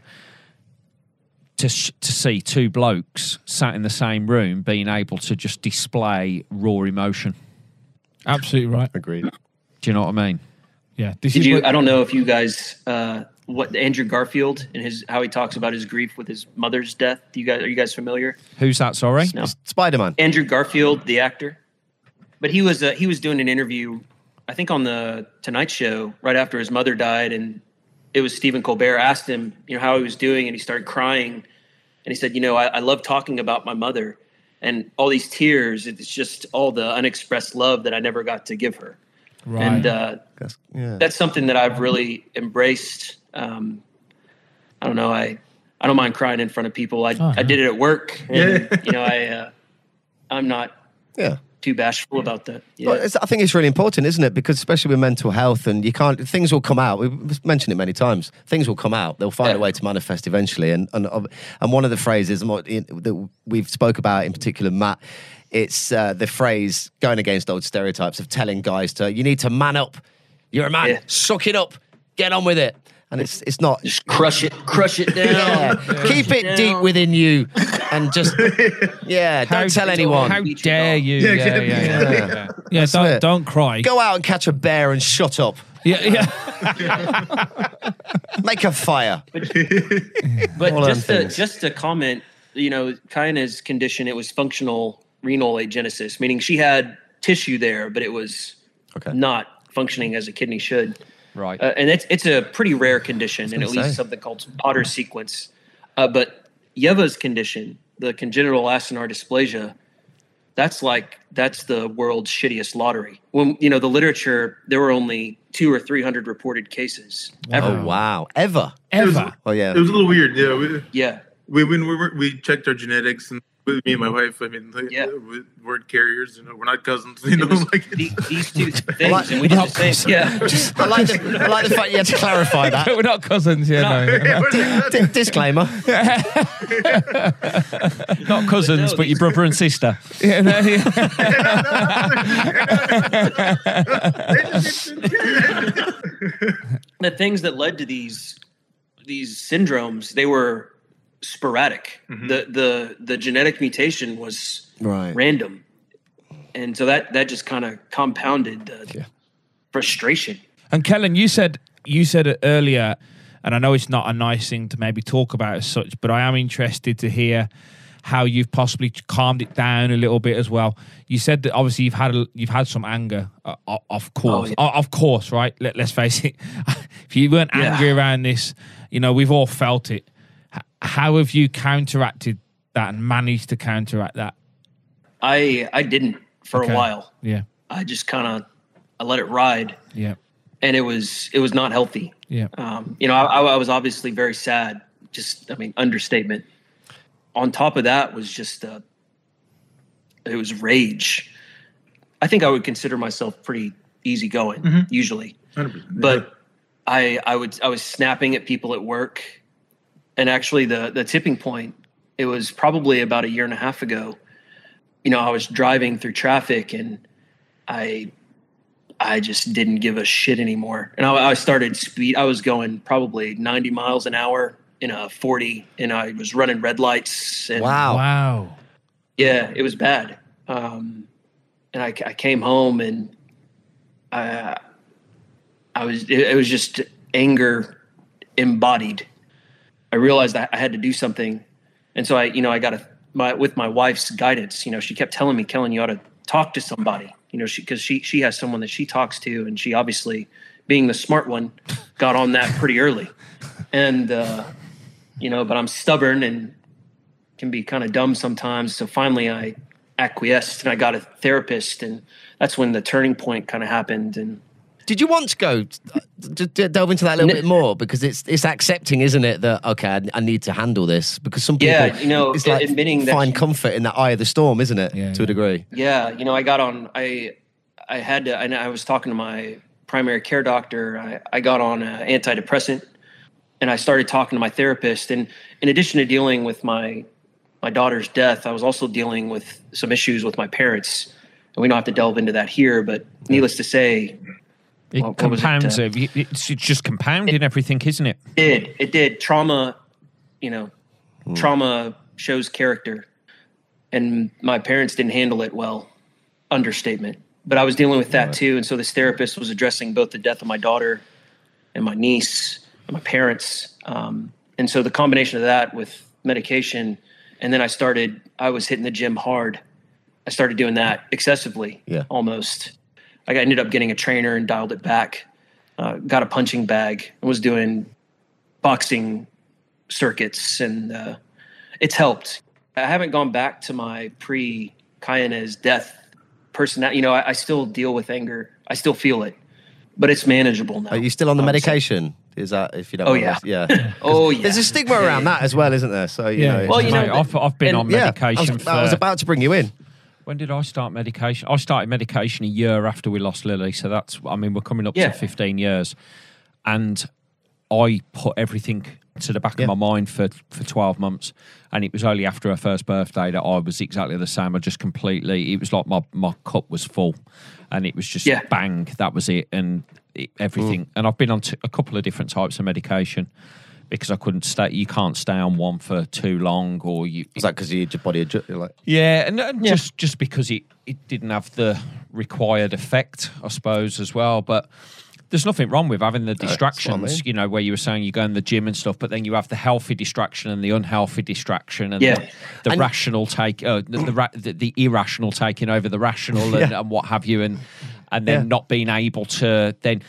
To sh- to see two blokes sat in the same room being able to just display raw emotion. Absolutely right. Agreed. Do you know what I mean? Yeah. This Did is you? what- I don't know if you guys, uh, what Andrew Garfield and his how he talks about his grief with his mother's death. Do you guys are you guys familiar? Who's that? Sorry. No. Spider-Man. Andrew Garfield, the actor, but he was uh, he was doing an interview, I think on the Tonight Show right after his mother died, and it was Stephen Colbert asked him, you know, how he was doing, and he started crying, and he said, you know, I, I love talking about my mother, and all these tears, it's just all the unexpressed love that I never got to give her, right. and uh, That's, yeah. that's something that I've really embraced. Um, I don't know, I I don't mind crying in front of people. I Oh, I did it at work, and you know, I uh, I'm not yeah. too bashful about that. Yeah. Well, it's, I think it's really important, isn't it? Because especially with mental health, and you can't, things will come out. We've mentioned it many times. Things will come out. They'll find Yeah. a way to manifest eventually. And and and one of the phrases and what- that we've spoke about in particular, Matt, it's uh, the phrase going against old stereotypes of telling guys to, you need to man up. You're a man. Yeah. Suck it up. Get on with it. And it's it's not. Just crush it, crush it down. Yeah. Keep it down. deep within you, and just yeah. Don't How- tell anyone. How dare you? Yeah, Yeah, yeah, exactly. yeah, yeah, Yeah. yeah. yeah. Don't it. don't cry. Go out and catch a bear and shut up. Yeah. Yeah. Make a fire. But All just them to things. just to comment, you know, Kaina's condition, it was functional renal agenesis, meaning she had tissue there, but it was Okay. not functioning as a kidney should. Right. Uh, and it's it's a pretty rare condition, and it gonna leads to say. something called Potter sequence. Uh, but Yeva's condition, the congenital acinar dysplasia, that's like that's the world's shittiest lottery. When you know the literature, there were only two or three hundred reported cases ever. Oh wow! Ever? Ever. Oh yeah. It was a little weird. Yeah, we, Yeah, we when we were, we checked our genetics, and with me and my wife, I mean, like, Yeah. we weren't carriers. You know, we're not cousins. You it know, was like the, these two things, Like- and we did the same. Yeah, I like the I like the fact you had to clarify that. We're not cousins. Yeah. No. D- disclaimer. Not cousins, no, but your brother and sister. Yeah, no, yeah. the things that led to these these syndromes, they were sporadic. The the the genetic mutation was Right. random, and so that that just kind of compounded the Yeah. frustration. And Kellen, you said you said it earlier, and I know it's not a nice thing to maybe talk about as such, but I am interested to hear how you've possibly calmed it down a little bit as well. You said that obviously you've had a, you've had some anger, uh, o- of course, Oh, yeah. O- of course, right? Let, let's face it. If you weren't Yeah. angry around this, you know we've all felt it. H- How have you counteracted that and managed to counteract that? I I didn't for Okay. a while. Yeah, I just kind of I let it ride, yeah, and it was it was not healthy. yeah. Um, you know, I, I was obviously very sad. Just I mean, understatement. On top of that was just the it was rage. I think I would consider myself pretty easygoing Mm-hmm. usually, one hundred percent. but I I would I was snapping at people at work, and actually the the tipping point, it was probably about a year and a half ago. You know, I was driving through traffic and I I just didn't give a shit anymore. And I, I started speed. I was going probably ninety miles an hour in a forty, and I was running red lights. And Wow. Wow. yeah, it was bad. Um, and I, I came home and I, I was, it, it was just anger embodied. I realized that I had to do something. And so I, you know, I got a, my, with my wife's guidance, you know, she kept telling me, Kellen, you ought to talk to somebody, you know, she, cause she, she has someone that she talks to, and she obviously, being the smart one, got on that pretty early. And, uh, you know, but I'm stubborn and can be kind of dumb sometimes. So finally I acquiesced and I got a therapist, and that's when the turning point kind of happened. And Did you want to go to, to delve into that a little bit more? Because it's it's accepting, isn't it, that, okay, I, I need to handle this. Because some people, Yeah, you know, it's like admitting that find you- comfort in that eye of the storm, isn't it, Yeah, to a yeah. degree? yeah, you know, I got on, I, I had to, and I was talking to my primary care doctor. I, I got on an antidepressant, and I started talking to my therapist. And in addition to dealing with my, my daughter's death, I was also dealing with some issues with my parents. And we don't have to delve into that here, but needless to say, It What- what was it, compounds uh, it. It's it's just compounding everything, isn't it? it did, it did. Trauma, you know, trauma shows character. And my parents didn't handle it well. Understatement. But I was dealing with that too. And so this therapist was addressing both the death of my daughter and my niece and my parents. Um, and so the combination of that with medication, and then I started, I was hitting the gym hard. I started doing that excessively, Yeah. almost. I got- ended up getting a trainer and dialed it back. Uh, got a punching bag and was doing boxing circuits, and uh, it's helped. I haven't gone back to my pre-Kayanez death personality. You know, I, I still deal with anger. I still feel it, but it's manageable now. Are you still on the honestly. medication? Is that, if you don't Oh, mind yeah. us- yeah. Oh, yeah. There's a stigma around that as well, isn't there? So, you Yeah. know. Well, you know, Mate, I've, I've been and- on yeah, medication I was, for. I was about to bring you in. When did I start medication? I started medication a year after we lost Lily, so that's. I mean, we're coming up Yeah. to fifteen years, and I put everything to the back Yeah. of my mind for for twelve months, and it was only after her first birthday that I was exactly the same. I just completely. It was like my my cup was full, and it was just Yeah. bang. That was it, and it, everything. And I've been on t- a couple of different types of medication. Because I couldn't stay, you can't stay on one for too long, or you. Is that because your body adjust, you're like, Yeah, and, and Yeah. just just because it, it didn't have the required effect, I suppose, as well. But there's nothing wrong with having the what I distractions, mean. you know, where you were saying you go in the gym and stuff, but then you have the healthy distraction and the unhealthy distraction, and Yeah. the, the And- rational take, uh, the, the, ra- the the irrational taking over the rational, and, Yeah. and what have you, and and then Yeah. not being able to then,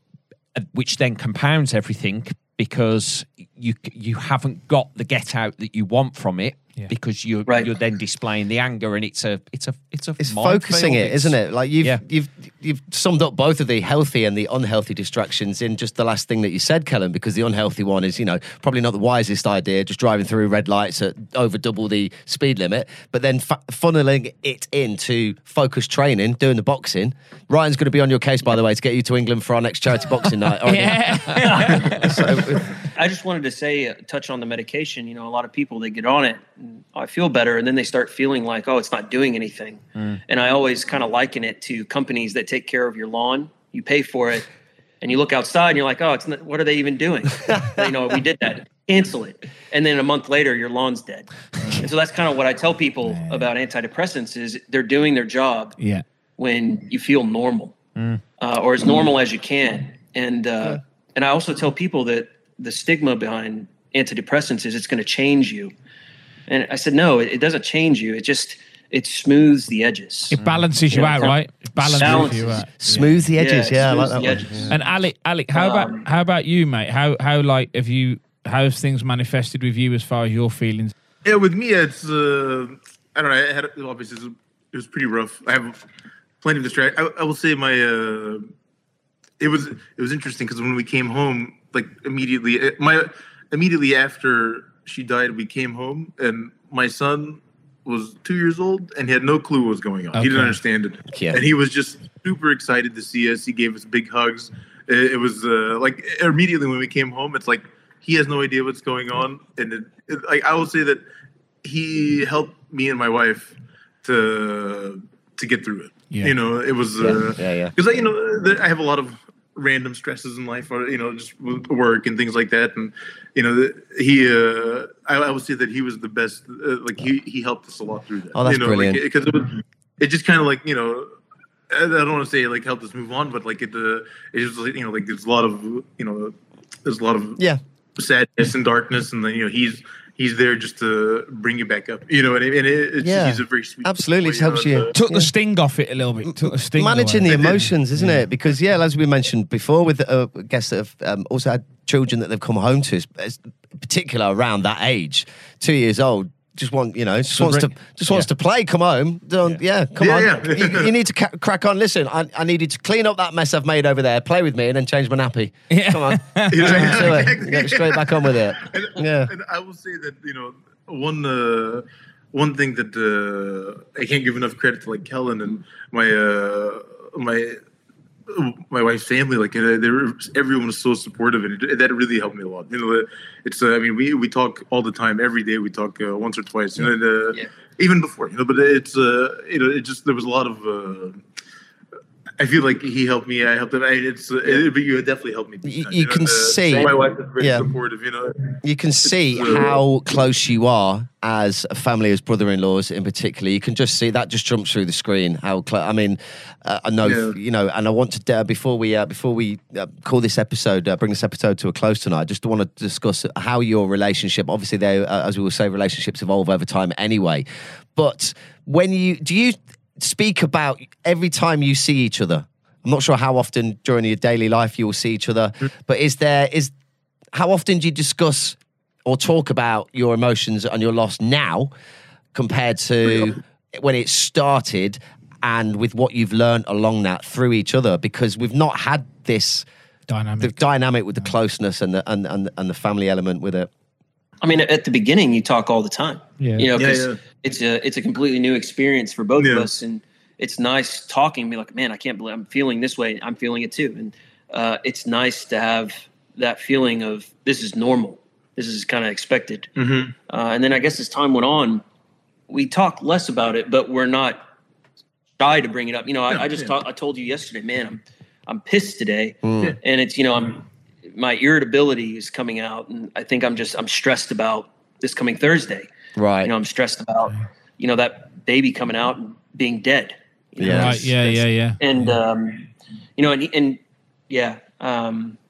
uh, which then compounds everything. Because you you haven't got the get out that you want from it, Yeah. because you're Right. you're then displaying the anger, and it's a it's a it's a it's minefield. focusing it, It's- isn't it? Like you've Yeah. you've you've summed up both of the healthy and the unhealthy distractions in just the last thing that you said, Kellen. Because the unhealthy one is, you know, probably not the wisest idea, just driving through red lights at over double the speed limit. But then f- funneling it into focused training, doing the boxing. Ryan's going to be on your case, by the way, to get you to England for our next charity boxing night. aren't you? So, I just wanted to say, uh, touch on the medication. You know, a lot of people, they get on it, and I feel better, and then they start feeling like, oh, it's not doing anything. And I always kind of liken it to companies that take care of your lawn. You pay for it, and you look outside, and you're like, oh, it's not, what are they even doing? You know, we did that. Cancel it. And then a month later, your lawn's dead. And so that's kind of what I tell people about antidepressants is they're doing their job Yeah. when you feel normal, uh, or as normal as you can. And uh, and I also tell people that the stigma behind antidepressants is it's going to change you. And I said, no, it, it doesn't change you. It just it smooths the edges. It balances you Yeah. out, right? It balances, Balances. you out. smooth the edges. Yeah, I like smooths that the one. edges. And Alec, Alec, how Um, about how about you, mate? How how like have you how's things manifested with you as far as your feelings? Yeah, with me, it's uh, I don't know. I had obviously it was, it was pretty rough. I have plenty of distract. I, I will say my uh, it was it was interesting because when we came home, like immediately, my immediately after she died, we came home and my son was two years old and he had no clue what was going on. Okay. He didn't understand it, Yeah. and he was just super excited to see us. He gave us big hugs. It, it was uh, like immediately when we came home, it's like he has no idea what's going on, and it, it, like I will say that he helped me and my wife to to get through it. Yeah. You know, it was uh, Yeah, yeah. because you know the, I have a lot of random stresses in life, or you know, just with work and things like that. And you know, the, he, uh, I, I would say that he was the best. Uh, like he, he helped us a lot through that. Oh, that's you know, brilliant. Because it, was, it just kind of like you know, I I don't want to say like helped us move on, but like it, uh, it was like, you know, like there's a lot of you know, there's a lot of Yeah. sadness and darkness, and then you know he's. He's there just to bring you back up, you know. And, it, and it, it's, Yeah. he's a very sweet. Absolutely, boy, it helps you. and, uh, Took Yeah. the sting off it a little bit. Took the sting Managing away. the emotions, isn't it? Because yeah, as we mentioned before, with uh, guests that have um, also had children that they've come home to, as- in particular around that age, two years old, just want you know, just wants to just wants Yeah. to play. Come home, Don't, yeah. come Yeah, on. yeah. you, you need to ca- crack on. Listen, I, I needed to clean up that mess I've made over there. Play with me, and then change my nappy. Yeah. Come on, Yeah, Straight to it. exactly. Get straight back on with it. And, Yeah. and I will say that you know one uh, one thing that uh, I can't give enough credit to like Kellen and my uh, my my wife's family. Like uh, they were, everyone was so supportive, and it, that really helped me a lot. You know, it's uh, I mean we we talk all the time, every day. We talk uh, once or twice, you know, and, uh, Yeah. even before. You know, but it's uh, you know it just there was a lot of. Uh, I feel like he helped me. I helped him. I, it's, uh, it, but you definitely helped me. You- time, you know, can and, uh, see- my wife is very yeah. supportive. You know, You can see uh, how close you are as a family, as brother-in-laws in particular. You can just see that just jumps through the screen. How close? I mean, uh, I know Yeah. you know, and I want to uh, before we uh, before we uh, call this episode, uh, bring this episode to a close tonight. I just want to discuss how your relationship. Obviously, they, uh, as we will say, relationships evolve over time anyway. But when you do you speak about every time you see each other? I'm not sure how often during your daily life you will see each other, but is there is how often do you discuss or talk about your emotions and your loss now compared to when it started and with what you've learned along that through each other? Because we've not had this Dynamic. the dynamic with the closeness and the and, and, and the family element with it. I mean, at the beginning, you talk all the time. Yeah. You know, Yeah, 'cause yeah. it's a it's a completely new experience for both of Yeah. us, and it's nice talking. Be like, man, I can't believe I'm feeling this way. I'm feeling it too, and uh, it's nice to have that feeling of this is normal. This is kind of expected. Mhm. Uh, and then I guess as time went on, we talk less about it, but we're not shy to bring it up. You know, I, Yeah, I just yeah. talk, I told you yesterday, man, I'm I'm pissed today, Mm. and it's you know I'm my irritability is coming out, and I think I'm just I'm stressed about this coming Thursday. Right. You know, I'm stressed about you know that baby coming out and being dead. You know, Yeah. Right. Yeah. Yeah. Yeah. and um, you know, and and yeah, um,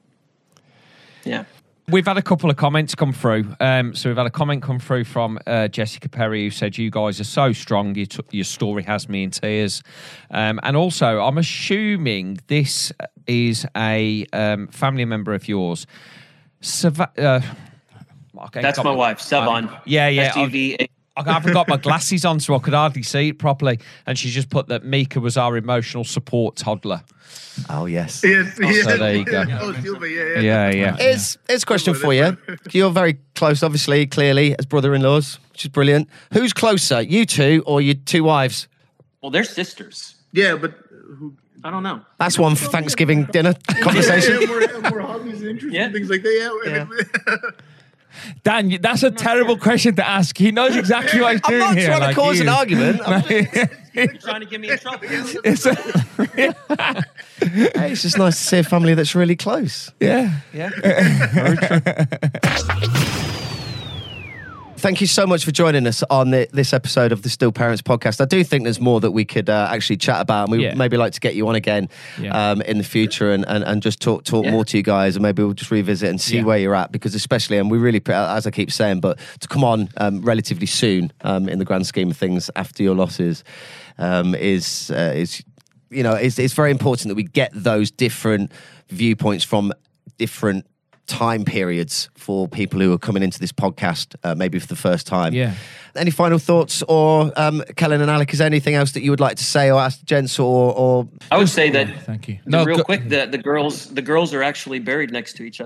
yeah. We've had a couple of comments come through. Um, so we've had a comment come through from uh, Jessica Perry who said, "You guys are so strong. You t- your story has me in tears." Um, and also, I'm assuming this is a um, family member of yours. Sava- uh, okay, That's got my wife, Savon. yeah, yeah. S T V A. I haven't got my glasses on, so I could hardly see it properly. And she just put that Mika was our emotional support toddler. Oh yes. Yes, yes. so there you go. Oh, Silva, yeah, yeah. Yeah, yeah. It's it's a question for you. You're very close, obviously, clearly, as brother-in-laws, which is brilliant. Who's closer, you two or your two wives? Well, they're sisters. Yeah, but who, I don't know. That's one for Thanksgiving dinner conversation. Yeah, more, more hobbies and interests Yeah. and things like that. Yeah. I mean, Dan, you- that's a terrible question to ask. He knows exactly what he's I'm doing not here. trying to like cause you. an argument. I'm You're trying to get me in trouble. It's a- Hey, it's just nice to see a family that's really close. yeah. Thank you so much for joining us on the, this episode of the Still Parents podcast. I do think there's more that we could uh, actually chat about, and we Yeah. would maybe like to get you on again Yeah. um, in the future and, and, and just talk talk Yeah. more to you guys, and maybe we'll just revisit and see Yeah. where you're at, because especially, and we really, as I keep saying, but to come on um, relatively soon um, in the grand scheme of things after your losses um, is uh, is you know it's, it's very important that we get those different viewpoints from different time periods for people who are coming into this podcast uh, maybe for the first time. Yeah. Any final thoughts, or um, Kellen and Alec, is there anything else that you would like to say or ask the gents, or, or I would say that Thank you. the real go- quick, the, the girls the girls are actually buried next to each other.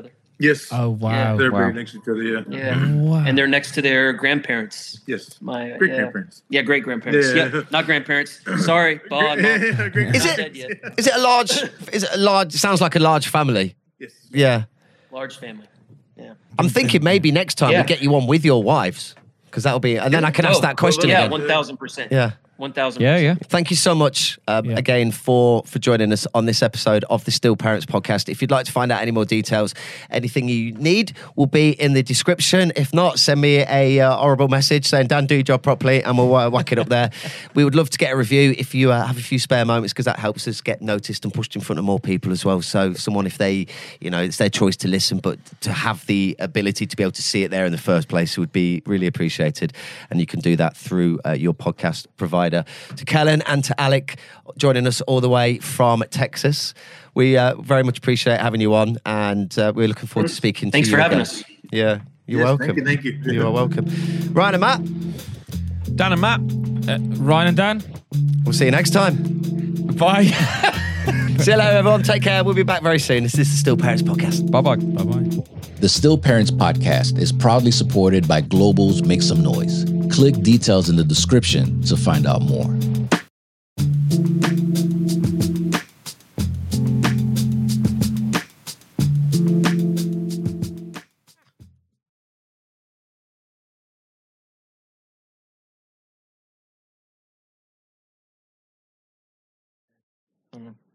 Yes. Oh wow. They're Wow. very next to each other. Yeah. Yeah. Wow. And they're next to their grandparents. Yes. My Great yeah. grandparents. Yeah, great grandparents. Yeah. Yeah. Not grandparents. Sorry, Bob. Mom. Great Is Not it? dead yet. Is it a large? Is it a large? Sounds like a large family. Yes. Yeah. Large family. Yeah. I'm thinking maybe next time Yeah. we get you on with your wives, because that'll be, and then I can ask Oh, that question Yeah, again. one thousand percent. Yeah. One thousand. Yeah, yeah. Thank you so much um, Yeah. again for for joining us on this episode of the Still Parents podcast. If you'd like to find out any more details, anything you need will be in the description. If not, send me a uh, horrible message saying, Dan, do your job properly, and we'll uh, whack it up there. We would love to get a review if you uh, have a few spare moments, because that helps us get noticed and pushed in front of more people as well. So someone, if they, you know, it's their choice to listen, but to have the ability to be able to see it there in the first place would be really appreciated. And you can do that through uh, your podcast provider. To Kellen and to Alec joining us all the way from Texas. We uh, very much appreciate having you on, and uh, we're looking forward to speaking Thanks to you for having again. us. Yeah, you're Yes, welcome. Thank you. Thank you. You are welcome. Ryan and Matt, Dan and Matt. Uh, Ryan and Dan. we'll see you next time. Bye. See you later, everyone. Take care. We'll be back very soon. This is the Still Parents podcast. Bye bye. Bye bye. The Still Parents podcast is proudly supported by Global's Make Some Noise. Click details in the description to find out more.